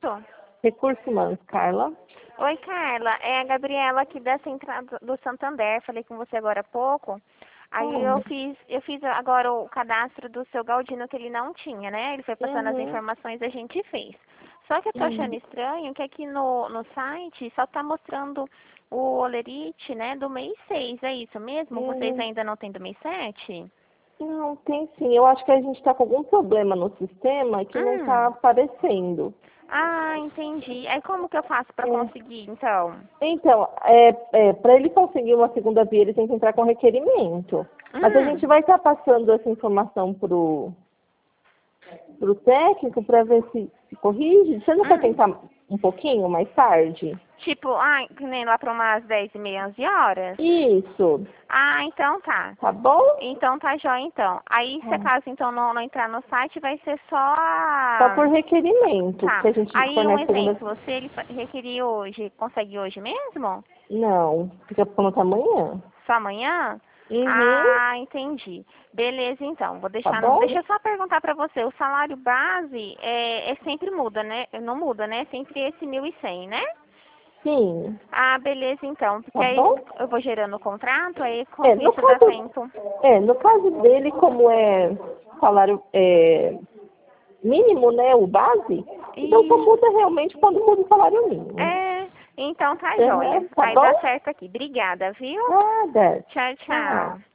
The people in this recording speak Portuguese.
Recursos Humanos, Carla. Oi, Carla. É a Gabriela aqui da Central do Santander. Falei com você agora há pouco. Aí eu fiz agora o cadastro do seu Galdino que ele não tinha, né? Ele foi passando as informações e a gente fez. Só que eu tô achando estranho que aqui no site só tá mostrando o Olerite, né, do mês 6. É isso mesmo? Vocês ainda não têm do mês 7? Não, tem sim. Eu acho que a gente está com algum problema no sistema que não está aparecendo. Ah, entendi. Aí como que eu faço para conseguir, então? Então, para ele conseguir uma segunda via, ele tem que entrar com requerimento. Mas a gente vai estar passando essa informação pro técnico para ver se corrige. Você não quer tentar um pouquinho mais tarde? Tipo, que nem lá para umas 10h30, 11h? Isso. Ah, então tá. Tá bom? Então tá jóia, então. Aí, se acaso, então, não entrar no site, vai ser só Só por requerimento. Tá. Que a gente Aí, um fornece segunda... exemplo, se ele requerir hoje, consegue hoje mesmo? Não, fica pronto amanhã. Só amanhã? Uhum. Ah, entendi. Beleza, então. Vou Tá deixar. bom? Deixa eu só perguntar pra você. O salário base sempre muda, né? Não muda, né? É sempre esse 1.100, né? Sim. Ah, beleza, então. Porque Tá aí bom? eu vou gerando o contrato, aí com No isso dá caso, tempo. no caso dele, como é salário mínimo, né, o base, então só E muda realmente quando muda o salário mínimo. então tá jóia. Tá Aí dá bom? certo aqui. Obrigada, viu? Nada. Tchau, Tchau. tchau.